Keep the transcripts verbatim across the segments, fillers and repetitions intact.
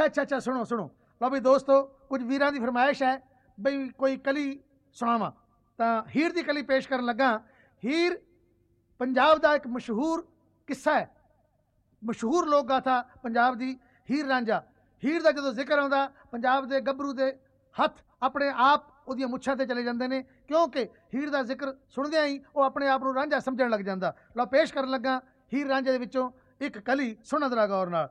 अच्छा अच्छा सुनो सुनो लो भी दोस्तों, कुछ वीरां दी फरमाइश है बई कोई कली सुनावा। तो हीर दी कली पेश करन लगा। हीर पंजाब दा एक मशहूर किस्सा है, मशहूर लोक गाथा पंजाब दी हीर रांझा। हीर दा जदों जिक्र आउंदा पंजाब दे गभरू दे हत्थ अपने आप उहदियां मुच्छां ते चले जांदे ने, क्योंकि हीर दा जिक्र सुणदियां ही वो अपने आप नूं रांझा समझण लग जांदा। लो पेश करन लगा हीर रांझे दे विचों एक कली, सुणो जरा गौर नाल।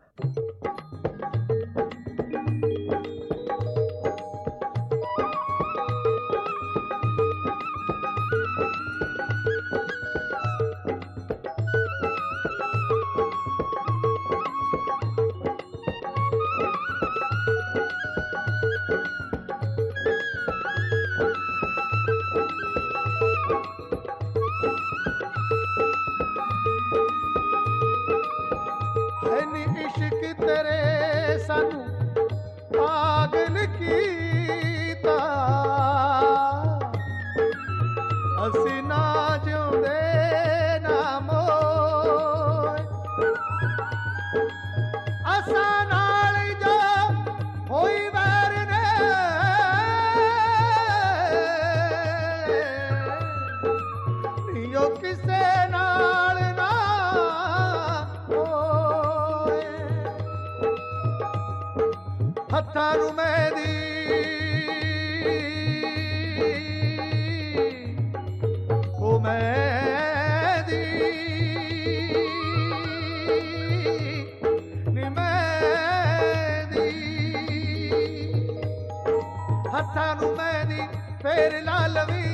इश्क तेरे सानू पागल कीता, असी ना जिउंदे ना मोए, असां नाल जो होई वैर ने नियो किसे नाल ना हत्थां नूं मेहंदी ओ मेहंदी नी मेहंदी, हत्थां नूं मेहंदी फेर ला लवी,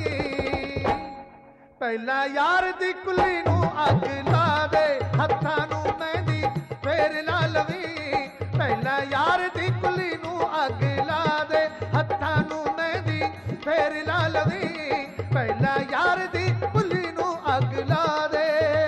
पहला यार दी कुली नूं अग ला दे। हत्थां नूं मेहंदी फेर ला लवी, पहला यार दी कुली नूं अग ला दे। हत्थां नूं मेहंदी फेर ला लवी, पहला यार दी कुली नूं अग ला दे।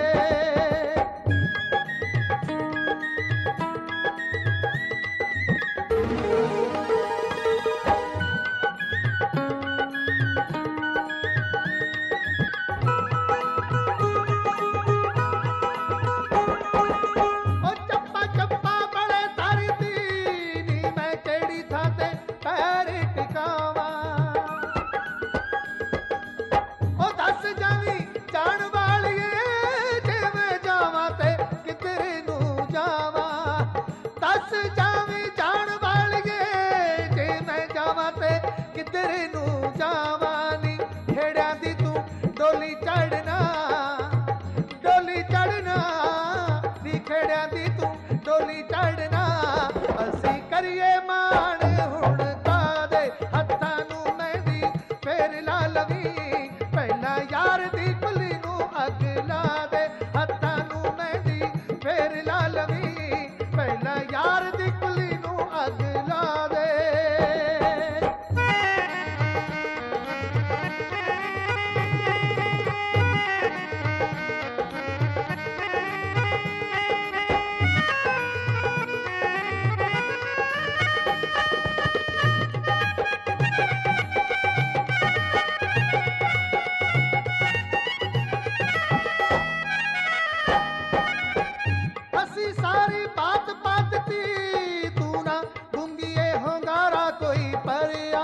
डोली चढ़ना डोली चढ़ना नी खेड़ियां दी तू डोली चढ़ना, असी करिए मान हुण कादे। हत्थां नूं मेहंदी फेर ला लवी, पहला यार दी कुली नूं अग ला दे। हत्थां नूं मेहंदी फेर ला लवी, पहला यार दी कुली नूं अग ला दे। सारी बात बात ती तू ना गुंगिए होंगारा कोई परिया,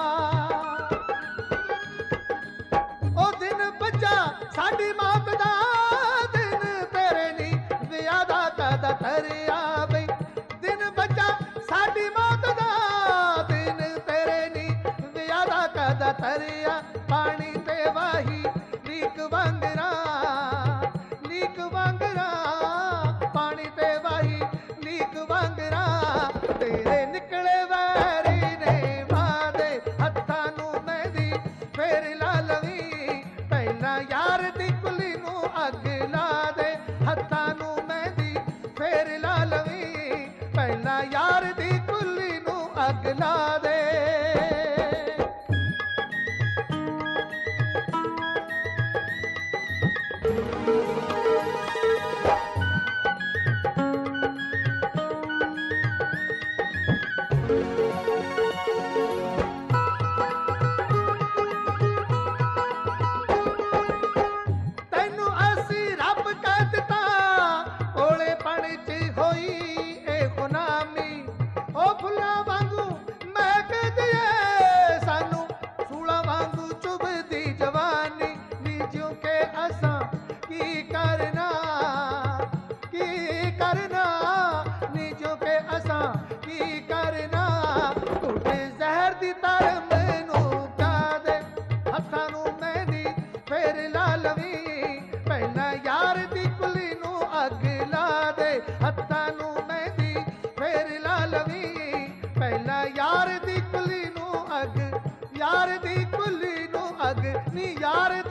ओ दिन बच्चा साडी मौत दा दिन तेरे नी ज़्यादा कदा ठहरिया। बई दिन बच्चा साडी मौत दा दिन तेरे नी ज़्यादा कदा ठहरिया, पानी ते वाही लीक वांगरा लीक वांगरा, पानी ते वाही लीक वांगरा, तेरे निकले वैरी ने वादे। हत्थां नूं मेहंदी फेर ला लवी, पहला यार दी कुली नूं अग ला दे। हत्थां नूं मेहंदी फेर ला लवी, पहला यार दी कुली नूं अग ला दे। तैनू असी रब कह दिता ओले पानी च होई ए गुनामी, ओ फुला ਯਾਰ